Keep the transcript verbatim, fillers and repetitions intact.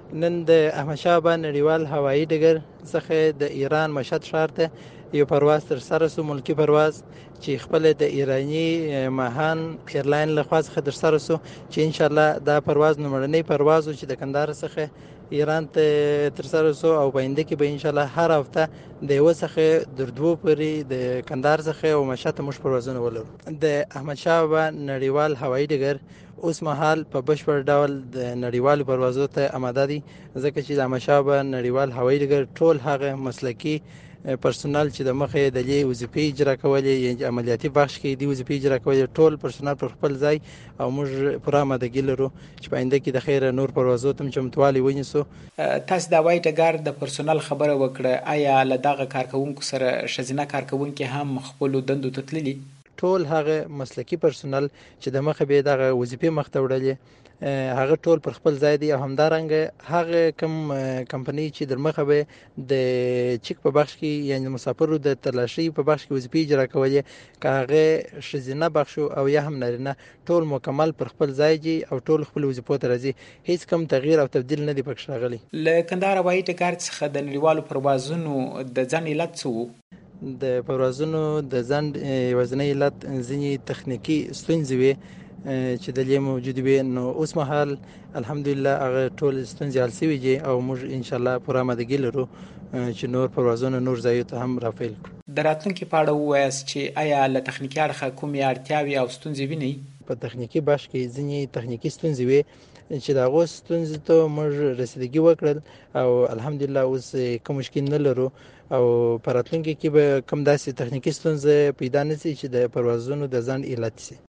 نن د احمدشاه بابا نړیوال هوایي ډګر څخه د ایران مشهد ښار ته یو پرواز تر سره سو، ملکی پرواز چې خپل د ایرانی ماهان ایرلاین لخوا څخه تر سره سو، چې ان شاء الله دا پرواز نمړنی پرواز و چې د کندهار څخه ایران ته تر سره سو، او باینده کې به ان شاء الله هر هفته د یو څخه در دوه پورې د کندهار څخه او مشهد ته موږ پروازونه ولرو. د احمدشاه بابا نړیوال هوایي ډګر اوس مهال په بشپړ ډول د نړیوالو پروازو ته آماده دي، ځکه چې د احمدشاه بابا نړیوال هوایي ډګر ټول هغه مسلکي پرسونل چې د مخې د دې وظیفې اجرا کولې، یعنې عملیاتي بخش کې دې وظیفې اجرا کولې، ټول پرسونل پر خپل ځای او موږ پوره آمادګي لرو چې په آینده کې د خیره نور پروازو ته هم چمتووالی ونیسو. تاسو د هوایي ډګر د پرسونل خبره وکړه، آیا له دغه کارکوونکو سره ښځینه کارکوونکي هم خپلو دندو ته تللي؟ ټول هغه مسلکي پرسونل چې د مخه به دغه وظیفې مخته وړلې هغه ټول پر خپل ځای دي، او همدارنګه هغه کم کمپنۍ چې در مخه به د چیک په بخش کې یعنی مسافرو د تلاشي په بخش کې وظیفې اجرا کولې، که هغه ښځینه بخش او یا هم نارینه، ټول مکمل پر خپل ځای دي او ټول خپل وظیفو ته راځي، هیڅ کم تغییر او تبدیل نه دی پکې راغلی. له کندهار هوایي ډګر څخه د نړیوالو پروازونو د ځنډ علت څه و؟ د پروازونو د ځنډ یوازینی علت ځینې تخنیکي ستونزې وې چې د دې موجود وي، نو اوس مهال الحمدلله هغه ټول ستونزې حل شوي دي او موږ ان شاء الله پوره آمادګي لرو چې نور پروازونه نور ځایو ته هم رافیل کړو. د راتلونکي په اړه ووایاست چې آیا له تخنیکي اړخه کومې اړتیاوې او ستونزې وینئ؟ په تخنیکي بخش کې ځینې تخنیکي ستونزې وې چې د هغو ستونزې ته موږ رسیدګي وکړل او الحمدلله اوس کوم مشکل نه لرو، او په راتلونکي کې به کوم داسې تخنیکي ستونزې پیدا نه شي چې د پروازونو د ځنډ علت شي.